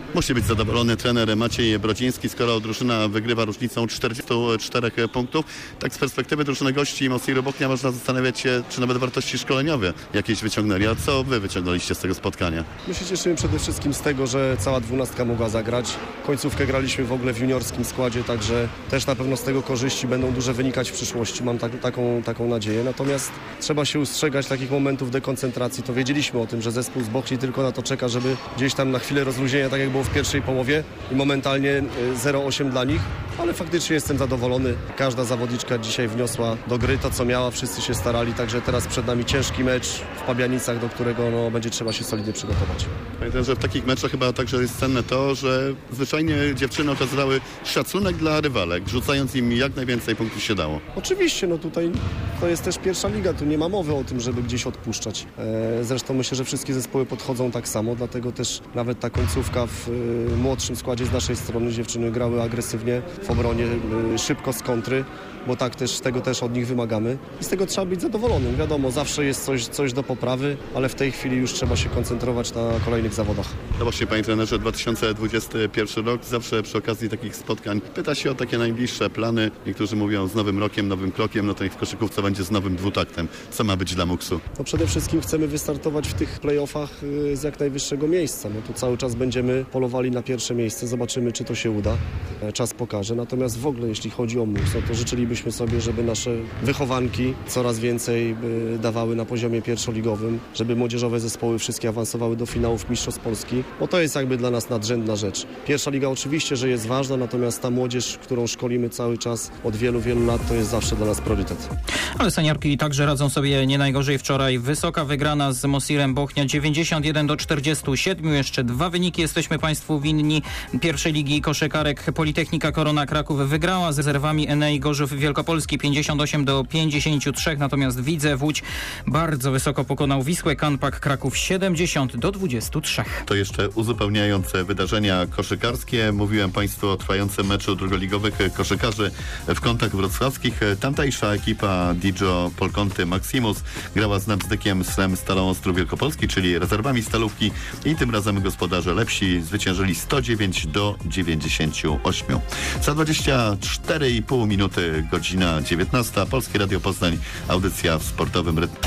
Musi być zadowolony trener Maciej Brodziński, skoro drużyna wygrywa różnicą czterdziestu czterech punktów. Tak z perspektywy drużyny gości Mosiru Bochnia można zastanawiać się, czy nawet wartości szkoleniowe jakieś wyciągnęli. A co wy wyciągnęliście z tego spotkania? My się cieszymy przede wszystkim z tego, że cała dwunastka mogła zagrać. Końcówkę graliśmy w ogóle w juniorskim składzie, także też na pewno z tego korzyści będą duże wynikać w przyszłości. Mam tak, taką, taką nadzieję. Natomiast trzeba się ustrzegać takich momentów dekoncentracji. To wiedzieliśmy o tym, że zespół z Bochni tylko na to czeka, żeby gdzieś tam na chwilę rozluźnienia, tak jak było w pierwszej połowie i momentalnie zero osiem dla nich, ale faktycznie jestem zadowolony. Każda zawodniczka dzisiaj wniosła do gry to, co miała, wszyscy się starali, także teraz przed nami ciężki mecz w Pabianicach, do którego no, będzie trzeba się solidnie przygotować. Pamiętam, że w takich meczach chyba także jest cenne to, że zwyczajnie dziewczyny okazywały szacunek dla rywalek, rzucając im jak najwięcej punktów się dało. Oczywiście, no tutaj to jest też pierwsza liga, tu nie ma mowy o tym, żeby gdzieś odpuszczać. Zresztą myślę, że wszystkie zespoły podchodzą tak samo, dlatego też nawet ta końcówka w młodszym składzie z naszej strony dziewczyny grały agresywnie w obronie, szybko z kontry, bo tak też tego też od nich wymagamy i z tego trzeba być zadowolonym. Wiadomo, zawsze jest coś, coś do poprawy, ale w tej chwili już trzeba się koncentrować na kolejnych zawodach. No właśnie, panie trenerze, dwa tysiące dwudziesty pierwszy rok, zawsze przy okazji takich spotkań pyta się o takie najbliższe plany. Niektórzy mówią z nowym rokiem, nowym krokiem, no to niech w koszykówce będzie z nowym dwutaktem. Co ma być dla Muksu? No przede wszystkim chcemy wystartować w tych playoffach z jak najwyższego miejsca. No tu cały czas będziemy polowali na pierwsze miejsce, zobaczymy, czy to się uda. Czas pokaże. Natomiast w ogóle, jeśli chodzi o Muks, no to życzylibyśmy sobie, żeby nasze wychowanki coraz więcej dawały na poziomie pierwszoligowym, żeby młodzieżowe zespoły wszystkie awansowały do finałów Mistrzostw Polski, bo to jest jakby dla nas nadrzędna rzecz. Pierwsza liga oczywiście, że jest ważna, natomiast ta młodzież, którą szkolimy cały czas od wielu, wielu lat, to jest zawsze dla nas priorytet. Ale seniorki także radzą sobie nie najgorzej. Wczoraj wysoka wygrana z Mosirem Bochnia dziewięćdziesiąt jeden do czterdziestu siedmiu. Jeszcze dwa wyniki jesteśmy Państwu winni. Pierwszej ligi koszykarek Politechnika Korona Kraków wygrała z rezerwami Enei Gorzów Wielkopolski pięćdziesiąt osiem do pięćdziesięciu trzech, natomiast Widzew Łódź bardzo wysoko pokonał Wisłę Kanpak Kraków siedemdziesiąt do dwudziestu trzech. To jeszcze uzupełniające wydarzenia koszykarskie. Mówiłem Państwu o trwającym meczu drugoligowych koszykarzy w Kątach Wrocławskich. Tamtejsza ekipa Digio Polkonty Maximus grała z Nabzdykiem Srem Stalą Ostrów Wielkopolski, czyli rezerwami Stalówki, i tym razem gospodarze lepsi zwyciężyli sto dziewięć do dziewięćdziesięciu ośmiu. Za dwadzieścia cztery i pół minuty, godzina dziewiętnasta. Polskie Radio Poznań, audycja w sportowym rytmie.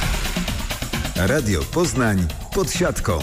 Radio Poznań pod siatką.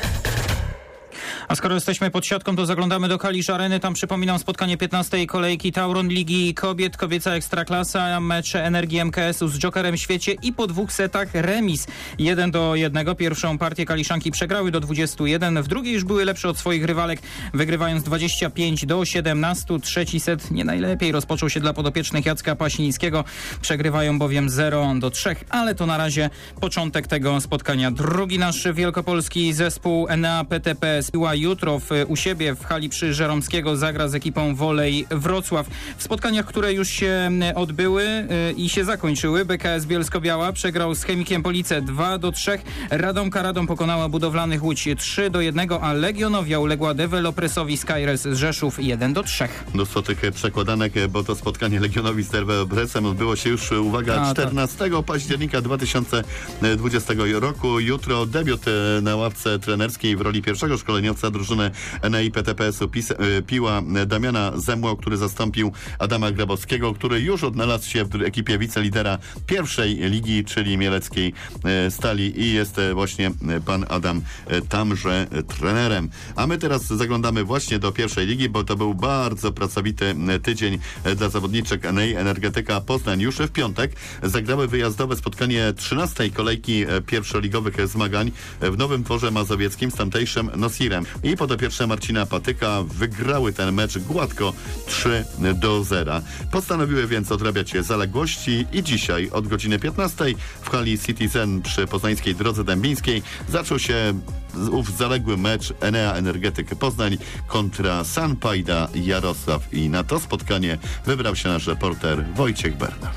A skoro jesteśmy pod siatką, to zaglądamy do Kalisz Areny. Tam przypominam spotkanie piętnastej kolejki Tauron Ligi Kobiet, kobieca Ekstraklasa, mecz Energii M K S u z Jokerem Świecie i po dwóch setach remis jeden do jednego. Pierwszą partię Kaliszanki przegrały do dwudziestu jeden, w drugiej już były lepsze od swoich rywalek, wygrywając dwadzieścia pięć do siedemnastu. Trzeci set nie najlepiej rozpoczął się dla podopiecznych Jacka Pasińskiego. Przegrywają bowiem zero do trzech, ale to na razie początek tego spotkania. Drugi nasz wielkopolski zespół Enea P T P Piła jutro w, u siebie w hali przy Żeromskiego zagra z ekipą Wolej Wrocław. W spotkaniach, które już się odbyły yy, i się zakończyły, B K S Bielsko-Biała przegrał z Chemikiem Police dwa do trzech. Radomka Radom pokonała Budowlanych Łódź trzy do jednego, a Legionowia uległa Developresowi Skyres z Rzeszów jeden do trzech. Mnóstwo tych przekładanek, bo to spotkanie Legionowi z Developresem odbyło się już, uwaga, a, czternastego tak. października dwa tysiące dwudziestego roku. Jutro debiut na ławce trenerskiej w roli pierwszego szkoleniowca drużyny Enei P T P S u Piła Damiana Zemło, który zastąpił Adama Grabowskiego, który już odnalazł się w ekipie wicelidera pierwszej ligi, czyli mieleckiej Stali, i jest właśnie pan Adam tamże trenerem. A my teraz zaglądamy właśnie do pierwszej ligi, bo to był bardzo pracowity tydzień dla zawodniczek Enei. Energetyka Poznań już w piątek zagrały wyjazdowe spotkanie trzynastej kolejki pierwszoligowych zmagań w Nowym Dworze Mazowieckim z tamtejszym Nosirem. I podopieczne Marcina Patyka wygrały ten mecz gładko trzy do zera. Postanowiły więc odrabiać zaległości i dzisiaj od godziny piętnastej w hali Citizen przy poznańskiej Drodze Dębińskiej zaczął się ów zaległy mecz Enea Energetyk Poznań kontra Sanpajda Jarosław. I na to spotkanie wybrał się nasz reporter Wojciech Bernard.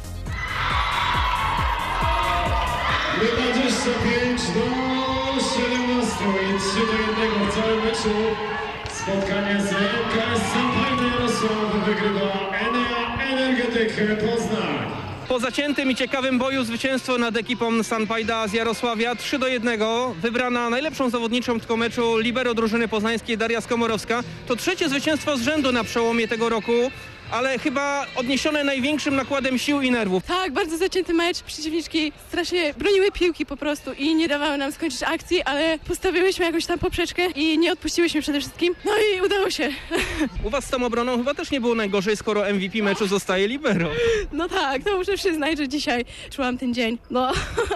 dwadzieścia pięć do siedemnastu i trzy do jednego w całym meczu. Spotkanie z M K S Sanpajda Jarosław wygrywa Enea Energetyk Poznań. Po zaciętym i ciekawym boju zwycięstwo nad ekipą Sanpajda z Jarosławia trzy do jednego. Wybrana najlepszą zawodniczą tego meczu libero drużyny poznańskiej Daria Skomorowska. To trzecie zwycięstwo z rzędu na przełomie tego roku, ale chyba odniesione największym nakładem sił i nerwów. Tak, bardzo zacięty mecz. Przeciwniczki strasznie broniły piłki po prostu i nie dawały nam skończyć akcji, ale postawiłyśmy jakąś tam poprzeczkę i nie odpuściłyśmy przede wszystkim. No i udało się. U was z tą obroną chyba też nie było najgorzej, skoro M V P meczu zostaje libero. No tak, to muszę przyznać, że dzisiaj czułam ten dzień. No,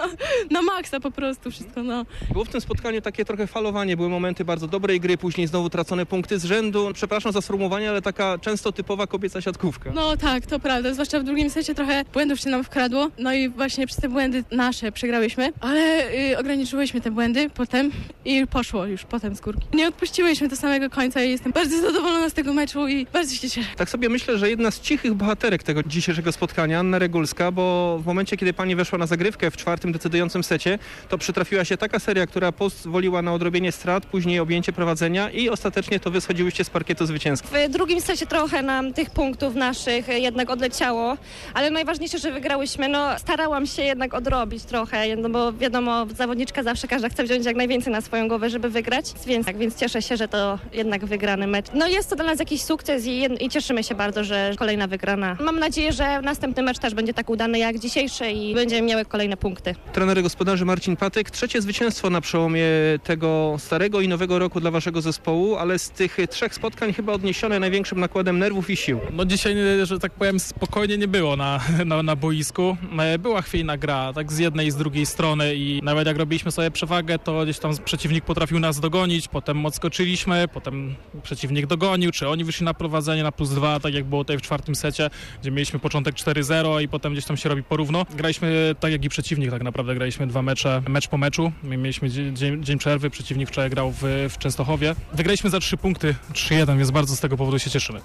na maksa po prostu wszystko, no. Było w tym spotkaniu takie trochę falowanie, były momenty bardzo dobrej gry, później znowu tracone punkty z rzędu. Przepraszam za sformułowanie, ale taka często typowa kobieca siatkówka. No tak, to prawda, zwłaszcza w drugim secie trochę błędów się nam wkradło, no i właśnie przez te błędy nasze przegrałyśmy, ale y, ograniczyłyśmy te błędy potem i poszło już potem z górki. Nie odpuściłyśmy do samego końca i jestem bardzo zadowolona z tego meczu i bardzo się cieszę. Tak sobie myślę, że jedna z cichych bohaterek tego dzisiejszego spotkania, Anna Regulska, bo w momencie, kiedy pani weszła na zagrywkę w czwartym decydującym secie, to przytrafiła się taka seria, która pozwoliła na odrobienie strat, później objęcie prowadzenia i ostatecznie to wy schodziłyście z parkietu zwycięsko. W drugim secie trochę nam tych punktów naszych jednak odleciało, ale najważniejsze, że wygrałyśmy. No, starałam się jednak odrobić trochę, no bo wiadomo, zawodniczka zawsze każda chce wziąć jak najwięcej na swoją głowę, żeby wygrać, więc, tak, więc cieszę się, że to jednak wygrany mecz. No jest to dla nas jakiś sukces i, i cieszymy się bardzo, że kolejna wygrana. Mam nadzieję, że następny mecz też będzie tak udany jak dzisiejszy i będziemy miały kolejne punkty. Trener gospodarzy Marcin Patyk, trzecie zwycięstwo na przełomie tego starego i nowego roku dla waszego zespołu, ale z tych trzech spotkań chyba odniesione największym nakładem nerwów i sił. No dzisiaj, że tak powiem, spokojnie nie było na, na, na boisku. Była chwiejna gra, tak z jednej i z drugiej strony i nawet jak robiliśmy sobie przewagę, to gdzieś tam przeciwnik potrafił nas dogonić, potem odskoczyliśmy, potem przeciwnik dogonił, czy oni wyszli na prowadzenie na plus dwa, tak jak było tutaj w czwartym secie, gdzie mieliśmy początek cztery zero i potem gdzieś tam się robi porówno. Graliśmy tak jak i przeciwnik, tak naprawdę graliśmy dwa mecze, mecz po meczu. Mieliśmy dzień, dzień przerwy, przeciwnik wczoraj grał w, w Częstochowie. Wygraliśmy za trzy punkty, trzy jeden, więc bardzo z tego powodu się cieszymy.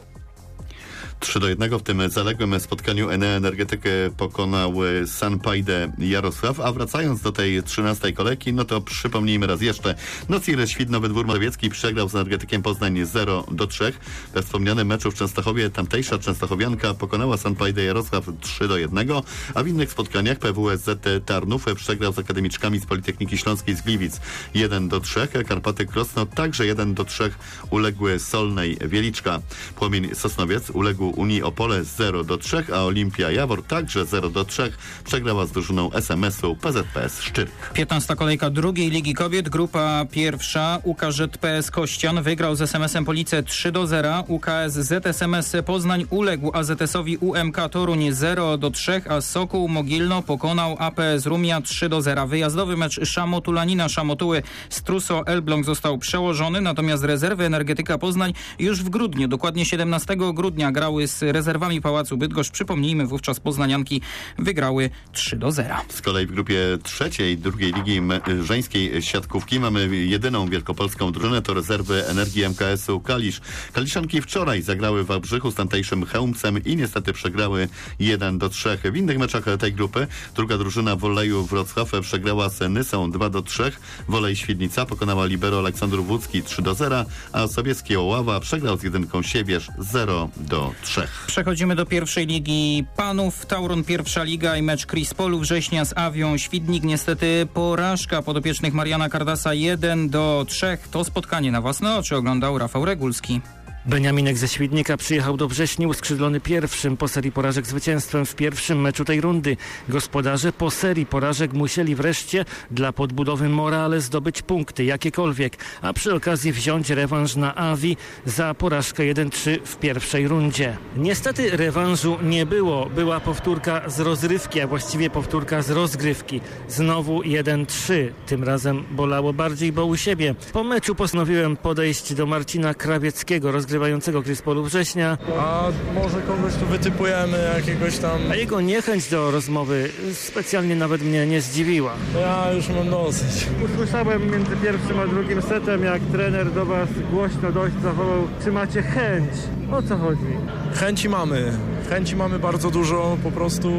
trzy do jednego w tym zaległym spotkaniu Enea Energetykę pokonał Sanpajdę Jarosław, a wracając do tej trzynastej kolejki, no to przypomnijmy raz jeszcze. Nocir Świdnowy Dwór Mazowiecki przegrał z Energetykiem Poznań zero do trzech. We wspomnianym meczu w Częstochowie tamtejsza częstochowianka pokonała Sanpajdę Jarosław trzy do jednego, a w innych spotkaniach P W S Z Tarnów przegrał z akademiczkami z Politechniki Śląskiej z Gliwic jeden do trzech. Karpaty Krosno także jeden do trzech uległy Solnej Wieliczka. Płomień Sosnowiec uległ Unii Opole zero do trzech, a Olimpia Jawor także zero do trzech przegrała z drużyną S M S-u P Z P S Szczyrk. piętnasta kolejka drugiej Ligi Kobiet, grupa pierwsza. U K Z P S Kościan wygrał z S M S-em Police trzy do zera. U K S Z S M S Poznań uległ A Z S-owi U M K Toruń zero do trzech, a Sokół Mogilno pokonał A P S Rumia trzy do zera. Wyjazdowy mecz Szamotulanina Szamotuły z Truso Elbląg został przełożony, natomiast rezerwy Energetyka Poznań już w grudniu, dokładnie siedemnastego grudnia grały z rezerwami Pałacu Bydgoszcz. Przypomnijmy, wówczas poznanianki wygrały trzy do zera. Z kolei w grupie trzeciej drugiej ligi żeńskiej siatkówki mamy jedyną wielkopolską drużynę, to rezerwy Energii M K S-u Kalisz. Kaliszanki wczoraj zagrały w Wałbrzychu z tamtejszym Chełmcem i niestety przegrały jeden do trzech. W innych meczach tej grupy druga drużyna Woleju Wrocław przegrała z Nysą dwa do trzech. Wolej Świdnica pokonała libero Aleksandrów Łódzki trzy do zera, a Sobiecki Oława przegrał z jedynką Siewierz zero do trzech. Przechodzimy do pierwszej ligi panów. Tauron pierwsza liga i mecz Krispolu Września z Awią Świdnik. Niestety porażka podopiecznych Mariana Kardasa jeden do trzech. To spotkanie na własne oczy oglądał Rafał Regulski. Beniaminek ze Świdnika przyjechał do Wrześni uskrzydlony pierwszym po serii porażek zwycięstwem w pierwszym meczu tej rundy. Gospodarze po serii porażek musieli wreszcie dla podbudowy morale zdobyć punkty jakiekolwiek, a przy okazji wziąć rewanż na Awi za porażkę jeden trzy w pierwszej rundzie. Niestety rewanżu nie było. Była powtórka z rozrywki, a właściwie powtórka z rozgrywki. Znowu jeden trzy. Tym razem bolało bardziej, bo u siebie. Po meczu postanowiłem podejść do Marcina Krawieckiego, rozgrywającego Krispolu Września. A może kogoś tu wytypujemy, jakiegoś tam... A jego niechęć do rozmowy specjalnie nawet mnie nie zdziwiła. Ja już mam dosyć. Usłyszałem między pierwszym a drugim setem, jak trener do was głośno dość zawołał, czy macie chęć? O co chodzi? Chęci mamy. Chęci mamy bardzo dużo, po prostu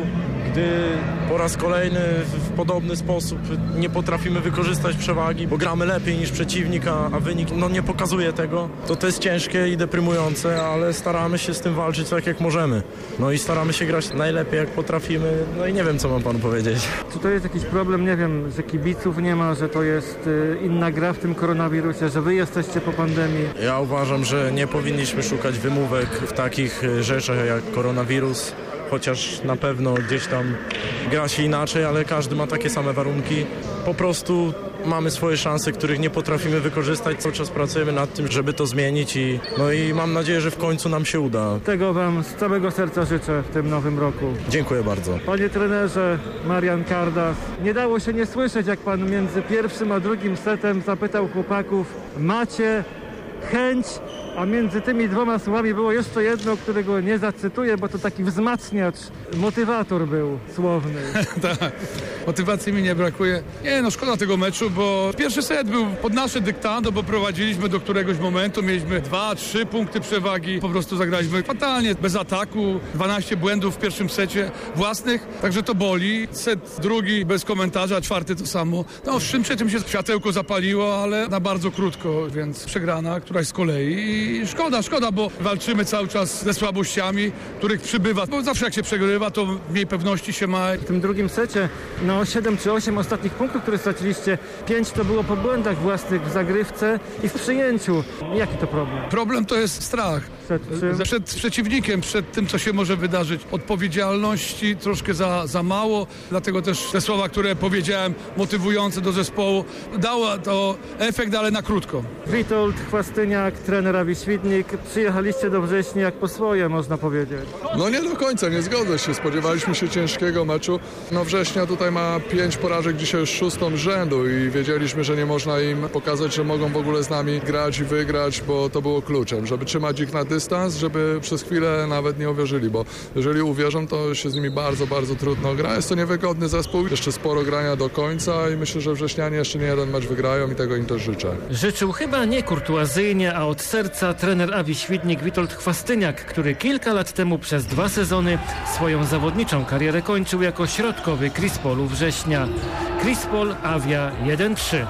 gdy po raz kolejny w podobny sposób nie potrafimy wykorzystać przewagi, bo gramy lepiej niż przeciwnik, a, a wynik no, nie pokazuje tego, to to jest ciężkie i deprymujące, ale staramy się z tym walczyć tak jak możemy. No i staramy się grać najlepiej jak potrafimy, no i nie wiem co mam panu powiedzieć. Czy to jest jakiś problem, nie wiem, że kibiców nie ma, że to jest y, inna gra w tym koronawirusie, że wy jesteście po pandemii? Ja uważam, że nie powinniśmy szukać wymówek w takich rzeczach jak koronawirus, chociaż na pewno gdzieś tam gra się inaczej, ale każdy ma takie same warunki. Po prostu mamy swoje szanse, których nie potrafimy wykorzystać. Cały czas pracujemy nad tym, żeby to zmienić i, no i mam nadzieję, że w końcu nam się uda. Tego wam z całego serca życzę w tym nowym roku. Dziękuję bardzo. Panie trenerze, Marian Kardas, nie dało się nie słyszeć, jak pan między pierwszym a drugim setem zapytał chłopaków: macie chęć? A między tymi dwoma słowami było jeszcze jedno, którego nie zacytuję, bo to taki wzmacniacz, motywator był słowny. Tak, motywacji mi nie brakuje. Nie no, szkoda tego meczu, bo pierwszy set był pod nasze dyktando, bo prowadziliśmy do któregoś momentu, mieliśmy dwa, trzy punkty przewagi, po prostu zagraliśmy fatalnie, bez ataku, dwanaście błędów w pierwszym secie własnych, także to boli. Set drugi bez komentarza, czwarty to samo. No w czym trzecim się światełko zapaliło, ale na bardzo krótko, więc przegrana, któraś z kolei. I szkoda, szkoda, bo walczymy cały czas ze słabościami, których przybywa. Bo zawsze jak się przegrywa, to mniej pewności się ma. W tym drugim secie, no siedem czy osiem ostatnich punktów, które straciliście, pięć to było po błędach własnych w zagrywce i w przyjęciu. Jaki to problem? Problem to jest strach. Przed czym? Przed przeciwnikiem, przed tym, co się może wydarzyć. Odpowiedzialności troszkę za, za mało, dlatego też te słowa, które powiedziałem, motywujące do zespołu, dało to efekt, ale na krótko. Witold Chwastyniak, trener Awi Świdnik, przyjechaliście do Wrześni jak po swoje, można powiedzieć. No nie do końca, nie zgodzę się. Spodziewaliśmy się ciężkiego meczu. No Września tutaj ma pięć porażek, dzisiaj już szóstą z rzędu i wiedzieliśmy, że nie można im pokazać, że mogą w ogóle z nami grać i wygrać, bo to było kluczem, żeby trzymać ich na dystans, żeby przez chwilę nawet nie uwierzyli, bo jeżeli uwierzą, to się z nimi bardzo, bardzo trudno gra. Jest to niewygodny zespół, jeszcze sporo grania do końca i myślę, że wrześnianie jeszcze nie jeden mecz wygrają i tego im też życzę. Życzył chyba nie kurtuazyjnie, a od serca trener Awi Świdnik Witold Chwastyniak, który kilka lat temu przez dwa sezony swoją zawodniczą karierę kończył jako środkowy Chris Paulu Września. Chris Paul, Awia jeden trzy.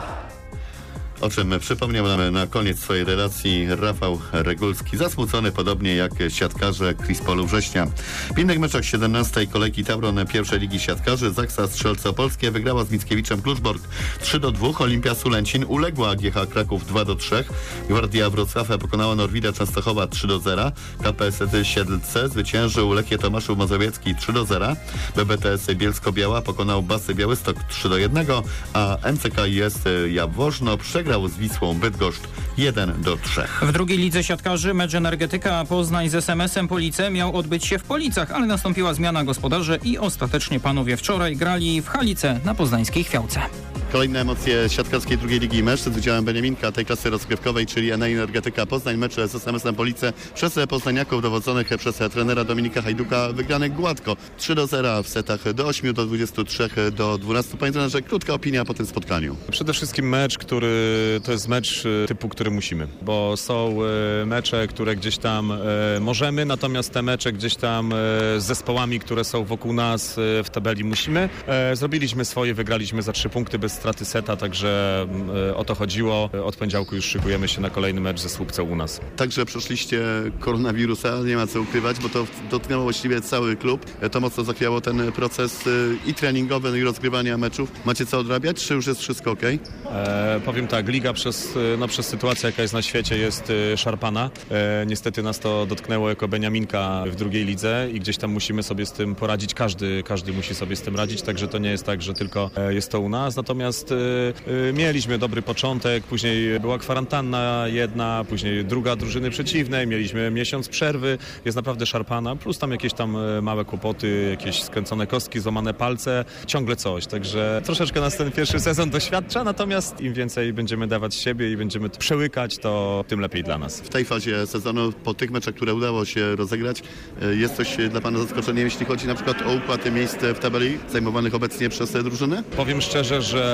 O czym przypomniał nam na koniec swojej relacji Rafał Regulski, zasmucony podobnie jak siatkarze Chris Paulu Września. W innych meczach siedemnastej kolejki Tauron pierwszej ligi siatkarzy Zaksa Strzelce Opolskie wygrała z Mickiewiczem Kluczbork trzy do dwóch. Olimpia Sulęcin uległa G H Kraków dwa do trzech. Gwardia Wrocław pokonała Norwida Częstochowa trzy do zera. K P S Siedlce zwyciężył Lechie Tomaszów Mazowiecki trzy do zera. B B T S Bielsko-Biała pokonał Basy Białystok trzy do jednego, a M C K I S Jaworzno przegrał z Wisłą Bydgoszcz jeden do trzech. W drugiej lidze siatkarzy mecz Energetyka Poznań z S M S-em Police miał odbyć się w Policach, ale nastąpiła zmiana gospodarzy i ostatecznie panowie wczoraj grali w Halice na poznańskiej Chwiałce. Kolejne emocje siatkarskiej drugiej ligi mecz z udziałem Beniaminka tej klasy rozgrywkowej, czyli Enei Energetyka Poznań. Mecz z S M S-em Police przez poznaniaków dowodzonych przez trenera Dominika Hajduka wygrany gładko trzy do zera w setach do ośmiu, do dwudziestu trzech, do dwunastu. Panie trenerze, krótka opinia po tym spotkaniu. Przede wszystkim mecz, który to jest mecz typu, który musimy, bo są mecze, które gdzieś tam możemy, natomiast te mecze gdzieś tam z zespołami, które są wokół nas w tabeli musimy. Zrobiliśmy swoje, wygraliśmy za trzy punkty bez straty seta, także o to chodziło. Od poniedziałku już szykujemy się na kolejny mecz ze Słupcą u nas. Także przeszliście koronawirusa, nie ma co ukrywać, bo to dotknęło właściwie cały klub. To mocno zachwiało ten proces i treningowy, i rozgrywania meczów. Macie co odrabiać, czy już jest wszystko ok? E, powiem tak, liga przez, no, przez sytuację, jaka jest na świecie, jest szarpana. E, niestety nas to dotknęło jako Beniaminka w drugiej lidze i gdzieś tam musimy sobie z tym poradzić. Każdy, każdy musi sobie z tym radzić, także to nie jest tak, że tylko jest to u nas. Natomiast e, e, mieliśmy dobry początek, później była kwarantanna jedna, później druga drużyny przeciwnej, mieliśmy miesiąc przerwy, jest naprawdę szarpana, plus tam jakieś tam małe kłopoty, jakieś skręcone kostki, złamane palce, ciągle coś, także troszeczkę nas ten pierwszy sezon doświadcza, natomiast im więcej będziemy dawać siebie i będziemy przełykać, to tym lepiej dla nas. W tej fazie sezonu, po tych meczach, które udało się rozegrać, jest coś dla Pana zaskoczeniem, jeśli chodzi na przykład o układ miejsc w tabeli zajmowanych obecnie przez drużynę? Powiem szczerze, że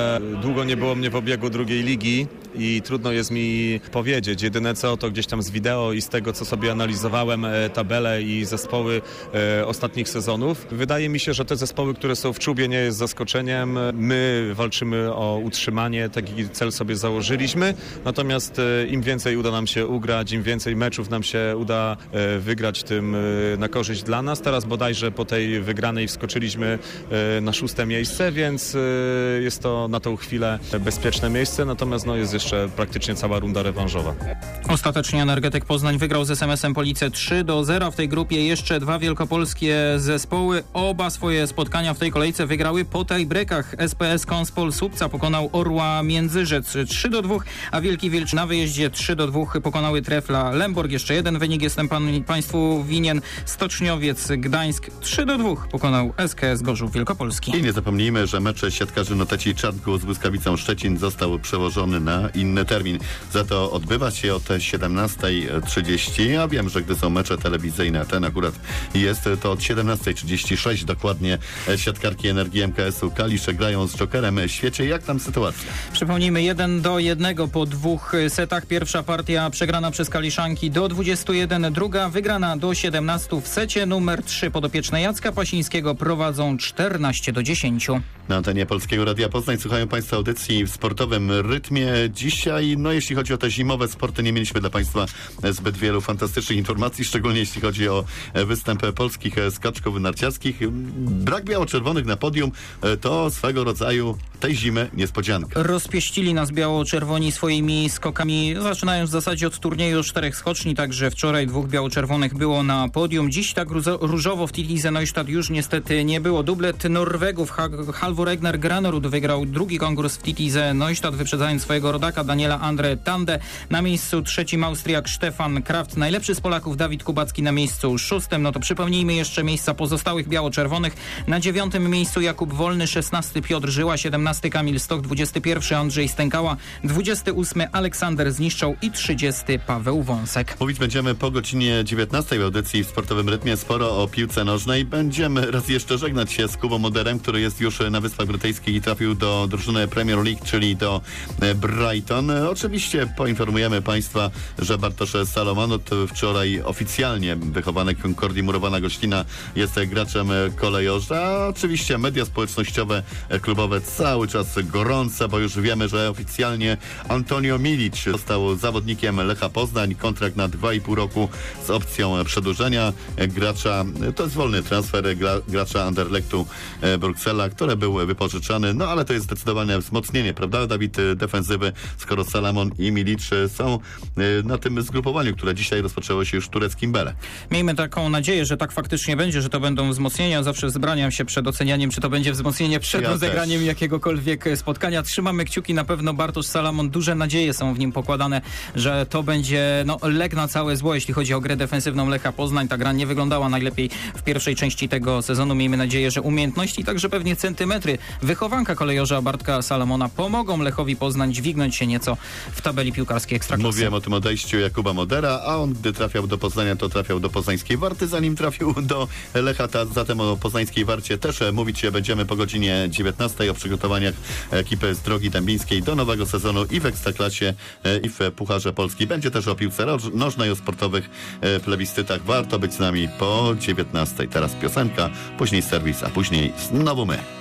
że długo nie było mnie w obiegu drugiej ligi i trudno jest mi powiedzieć. Jedyne co, to gdzieś tam z wideo i z tego, co sobie analizowałem tabelę i zespoły e, ostatnich sezonów. Wydaje mi się, że te zespoły, które są w czubie, nie jest zaskoczeniem. My walczymy o utrzymanie, taki cel sobie założyliśmy. Natomiast e, im więcej uda nam się ugrać, im więcej meczów nam się uda e, wygrać, tym e, na korzyść dla nas. Teraz bodajże po tej wygranej wskoczyliśmy e, na szóste miejsce, więc e, jest to na tą chwilę bezpieczne miejsce. Natomiast no, jest jeszcze praktycznie cała runda rewanżowa. Ostatecznie Energetyk Poznań wygrał z es em esem Police trzy do zera. W tej grupie jeszcze dwa wielkopolskie zespoły. Oba swoje spotkania w tej kolejce wygrały po tiebreakach. es pe es Konspol Słupca pokonał Orła Międzyrzec trzy do dwóch, a Wielki Wilcz na wyjeździe trzy do dwóch pokonały Trefla Lemborg. Jeszcze jeden wynik jestem pan, państwu winien. Stoczniowiec Gdańsk trzy do dwóch pokonał es ke es Gorzów Wielkopolski. I nie zapomnijmy, że mecz siatkarzy Noteci Czarnków z Błyskawicą Szczecin został przełożony na inny termin. Za to odbywa się od siedemnasta trzydzieści, a wiem, że gdy są mecze telewizyjne, ten akurat jest, to od siedemnasta trzydzieści sześć dokładnie siatkarki Energii em ka esu Kalisze grają z Jokerem Świecie. Jak tam sytuacja? Przypomnijmy, jeden do jednego po dwóch setach. Pierwsza partia przegrana przez Kaliszanki do dwudziestu jeden, druga wygrana do siedemnastu. W secie numer trzy podopieczne Jacka Pasińskiego prowadzą czternaście do dziesięciu. Na antenie Polskiego Radia Poznań słuchają Państwo audycji w sportowym rytmie. Dzisiaj, no jeśli chodzi o te zimowe sporty, nie mieliśmy dla Państwa zbyt wielu fantastycznych informacji, szczególnie jeśli chodzi o występ polskich skaczków narciarskich. Brak biało-czerwonych na podium to swego rodzaju tej zimy niespodzianka. Rozpieścili nas biało-czerwoni swoimi skokami, zaczynając w zasadzie od turnieju czterech skoczni, także wczoraj dwóch biało-czerwonych było na podium. Dziś tak różowo w T T Z Neustadt już niestety nie było. Dublet Norwegów Halvor Egner Granerud wygrał drugi konkurs w T T Z Neustadt, wyprzedzając swojego rodaka Daniela Andre Tande. Na miejscu trzecim Austriak Stefan Kraft. Najlepszy z Polaków Dawid Kubacki na miejscu szóstym. No to przypomnijmy jeszcze miejsca pozostałych biało-czerwonych. Na dziewiątym miejscu Jakub Wolny, szesnasty Piotr Żyła, siedemnasty Kamil Stok, dwudziesty pierwszy Andrzej Stękała, dwudziesty ósmy Aleksander Zniszczał i trzydziesty Paweł Wąsek. Mówić będziemy po godzinie dziewiętnastej w audycji w sportowym rytmie sporo o piłce nożnej. Będziemy raz jeszcze żegnać się z Kubą Moderem, który jest już na Wyspach Brytyjskich i trafił do drużyny Premier League, czyli do Brighton. Oczywiście poinformujemy Państwa, że Bartosz Salomonot, wczoraj oficjalnie wychowany Concordii Murowana Gościna, jest graczem kolejorza. Oczywiście media społecznościowe klubowe cały czas gorące, bo już wiemy, że oficjalnie Antonio Milic został zawodnikiem Lecha Poznań. Kontrakt na dwa i pół roku z opcją przedłużenia. Gracza, to jest wolny transfer gra, gracza Anderlechtu Bruksela, który był wypożyczany, no ale to jest zdecydowane wzmocnienie, prawda, Dawid, defensywy, skoro Salamon i Milic są na tym zgrupowaniu, które dzisiaj rozpoczęło się już w tureckim Bele. Miejmy taką nadzieję, że tak faktycznie będzie, że to będą wzmocnienia. Zawsze wzbraniam się przed ocenianiem, czy to będzie wzmocnienie przed ja rozegraniem też. jakiegokolwiek spotkania. Trzymamy kciuki, na pewno Bartosz Salamon, duże nadzieje są w nim pokładane, że to będzie no, lek na całe zło, jeśli chodzi o grę defensywną Lecha Poznań. Ta gra nie wyglądała najlepiej w pierwszej części tego sezonu. Miejmy nadzieję, że umiejętności, także pewnie centymetry wychowanka kolejorza Bartka Salamona pomogą Lechowi Poznań dźwignąć się nieco w tabeli piłkarskiej Ekstraklasy. Mówiłem o tym odejściu Jakuba Modera, a on gdy trafiał do Poznania, to trafiał do poznańskiej Warty, zanim trafił do Lecha. Ta, zatem o poznańskiej Warcie też mówić będziemy po godzinie dziewiętnastej, o przygotowaniach ekipy z Drogi Dębińskiej do nowego sezonu i w Ekstraklasie, i w Pucharze Polski. Będzie też o piłce nożnej, o sportowych plebiscytach. Warto być z nami po dziewiętnastej. Teraz piosenka, później serwis, a później znowu my.